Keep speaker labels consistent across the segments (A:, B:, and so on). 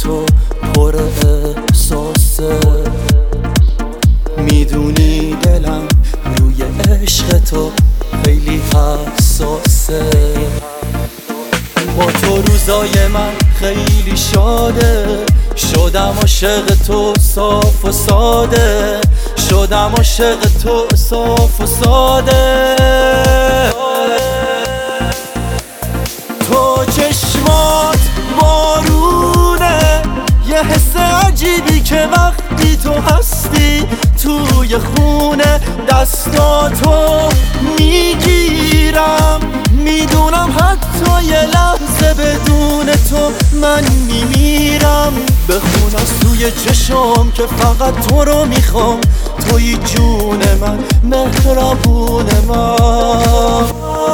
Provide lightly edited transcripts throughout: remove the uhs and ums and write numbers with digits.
A: تو پر احساسه، میدونی دلم روی عشق تو خیلی حساسه. با تو روزای من خیلی شاده، شدم عاشق تو صاف و ساده، شدم عاشق تو صاف و ساده. تو چشمات بارونه، یه حس عجیبی که وقتی تو هستی توی خونه، دستاتو میگیرم، میدونم حتی یه لحظه بدون تو من میمیرم. بخون از توی چشم که فقط تو رو میخوام، توی جون من، مهربون من.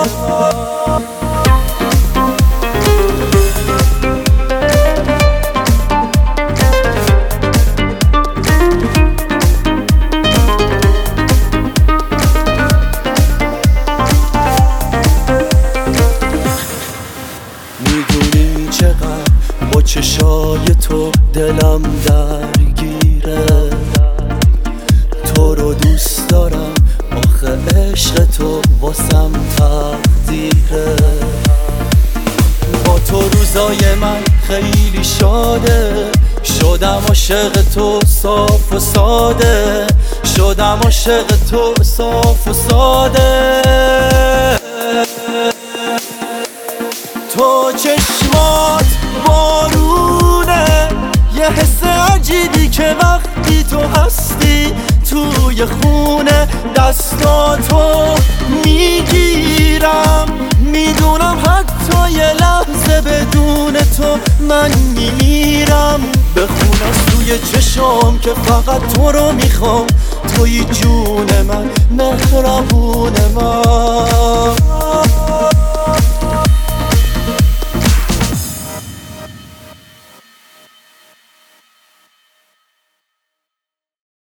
A: میدونی چقدر با چشای تو دلم درگیره، تو رو دوست دارم، آخه عشق تو واسم تقدیره. با تو روزای من خیلی شاده، شدم عاشق تو صاف و ساده، شدم عاشق تو صاف و ساده. تو چشمات بارونه، یه حس عجیبی که وقتی تو هستی توی خونه، دستاتو میگیرم، میدونم حتی یه لحظه بدون تو من میمیرم. بخون از توی چشم که فقط تو رو میخوام، توی جون من، مهربون من.